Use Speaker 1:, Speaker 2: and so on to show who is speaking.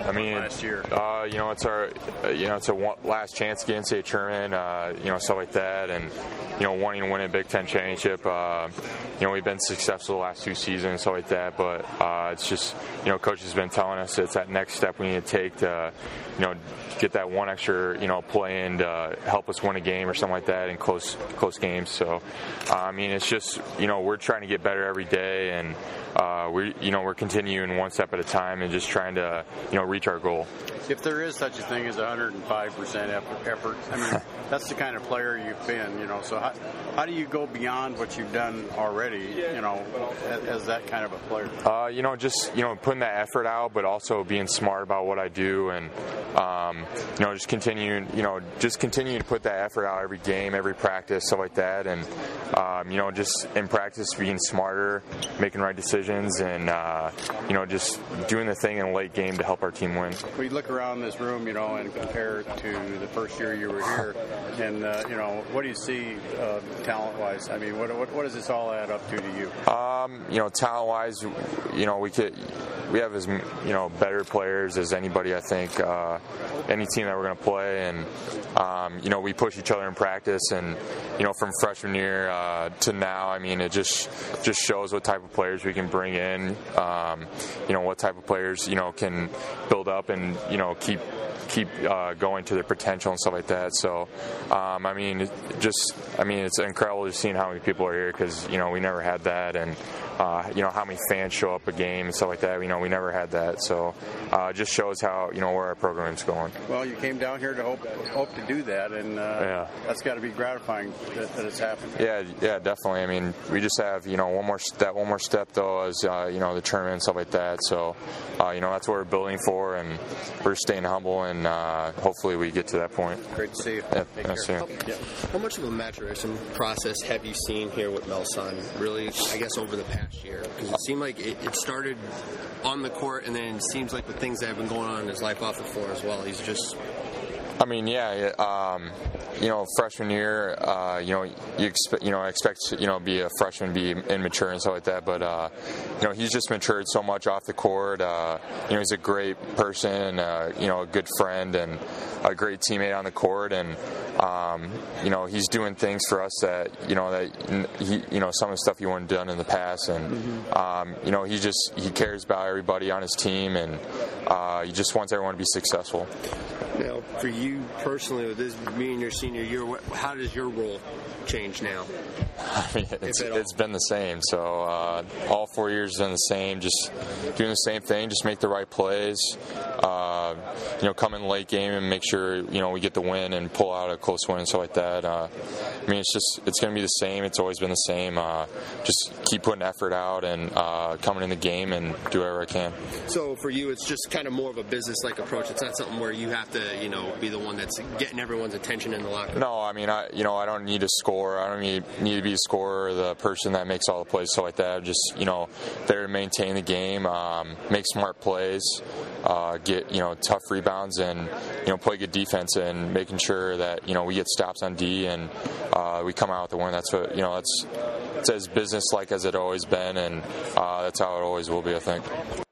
Speaker 1: I mean,
Speaker 2: last year?
Speaker 1: It's our, it's a last chance to get into a tournament, stuff like that, and wanting to win a Big Ten championship. We've been successful the last 2 seasons, stuff like that, but it's just, coach has been telling us it's that next step we need to take to, get that one extra, play and help us win a game or something like that in close games. So, it's just, we're trying to get better every day, and we're continuing one step at a time and just trying to, reach our goal.
Speaker 2: If there is such a thing as 105% effort, I mean, that's the kind of player you've been, so how do you go beyond what you've done already, as that kind of a player?
Speaker 1: Just, putting that effort out, but also being smart about what I do, and, just continuing to put that effort out every game, every practice, stuff like that, and, just in practice being smarter, making right decisions, and, just doing the thing in a late game to help our team win.
Speaker 2: We look around this room, and compare it to the first year you were here, and, what do you see talent-wise? I mean, what does this all add up to you?
Speaker 1: Talent-wise, we have as better players as anybody, I think, any team that we're going to play, and we push each other in practice, and from freshman year to now, I mean, it just shows what type of players we can bring in, what type of players can build up and keep going to their potential and stuff like that. So, it's incredible just seeing how many people are here, because we never had that, and how many fans show up a game and stuff like that. We never had that. So, it just shows how where our program's going.
Speaker 2: Well, you came down here to hope to do that, and that's got to be gratifying that it's happened.
Speaker 1: Yeah, definitely. I mean, we just have one more step though, as the tournament and stuff like that. So, that's what we're building for, and we're staying humble, and hopefully we get to that point.
Speaker 2: Great to see you.
Speaker 1: Yeah, nice to see you.
Speaker 3: How much of a maturation process have you seen here with Melson, really, I guess, over the past year? Because it seemed like it started on the court, and then it seems like the things that have been going on in his life off the floor as well. He's just...
Speaker 1: freshman year, you expect to, be a freshman, be immature and stuff like that. But, he's just matured so much off the court. He's a great person, a good friend, and a great teammate on the court. And, he's doing things for us that, some of the stuff he wouldn't have done in the past. And, he cares about everybody on his team, and he just wants everyone to be successful.
Speaker 3: Now, for you personally, with this being your senior year, how does your role change now?
Speaker 1: I mean, it's been the same. So all 4 years has been the same, just doing the same thing, just make the right plays, come in late game and make sure, we get the win and pull out a close win and stuff like that. It's going to be the same. It's always been the same. Just keep putting effort out and coming in the game and do whatever I can.
Speaker 3: So for you, it's just kind of more of a business-like approach. It's not something where you have to, be the one that's getting everyone's attention in the locker room.
Speaker 1: No, I don't need to score. I don't need to be a scorer, the person that makes all the plays, stuff like that. Just, there to maintain the game, make smart plays, get, tough rebounds, and, play good defense, and making sure that, we get stops on D, and we come out with the win. That's what, it's as business-like as it always been, and that's how it always will be, I think.